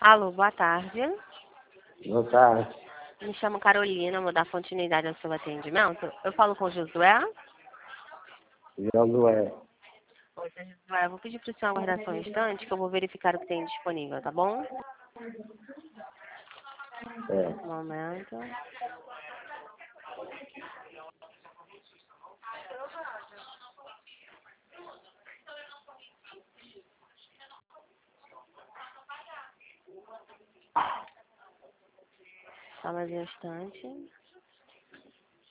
Alô, boa tarde. Boa tarde. Me chamo Carolina, vou dar continuidade ao seu atendimento. Eu falo com o Josué. Josué. Oi, seu Josué, eu vou pedir para o senhor aguardar só um instante que eu vou verificar o que tem disponível, tá bom? É. Um momento. Só mais um instante.